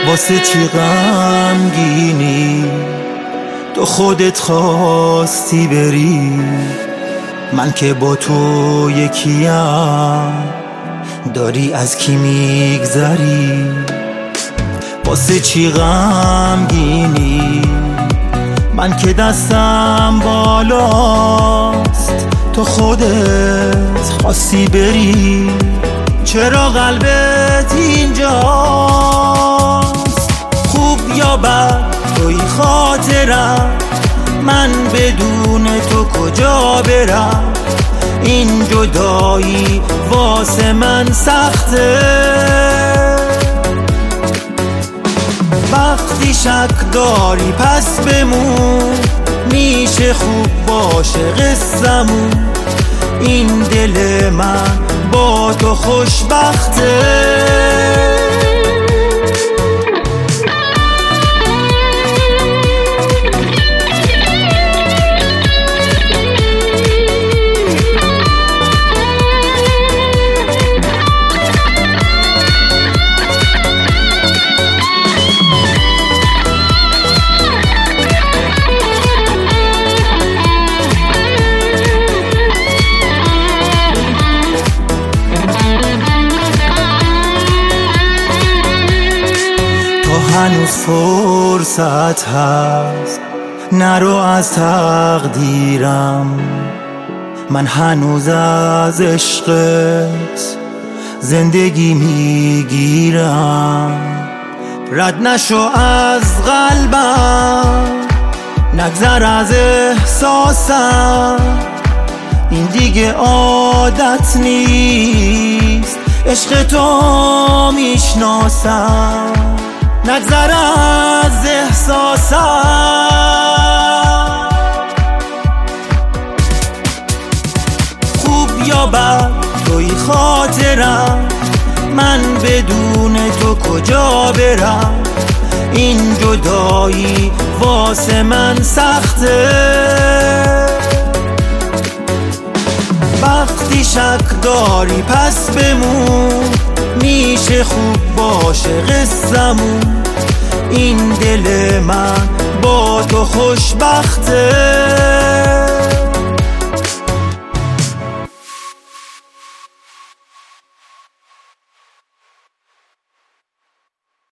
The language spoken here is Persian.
واسه چی غمگینی؟ تو خودت خواستی بری، من که با تو یکیم. داری از کی میگذری؟ واسه چی غمگینی؟ من که دستم بالاست، تو خودت خواستی بری. چرا قلبت اینجاست؟ خوب یا بد توی خاطرم، من بدون تو کجا برم؟ این جدایی واسه من سخته. وقتی شک داری پس بمون، میشه خوب باشه قصه‌مون. این دل من با تو خوشبخته. هنوز فرصت هست، نرو از تقدیرم. من هنوز از عشقت زندگی میگیرم. رد نشو از قلبم، نگذر از احساسم. این دیگه عادت نیست، عشق تو میشناسم. نگذر از احساسم. خوب یا بد توی خاطرم، من بدون تو کجا برم؟ این جدایی واسه من سخته. وقتی شک داری پس بمون، میشه خوب باشه قصه‌مون. این دل من با تو خوشبخته.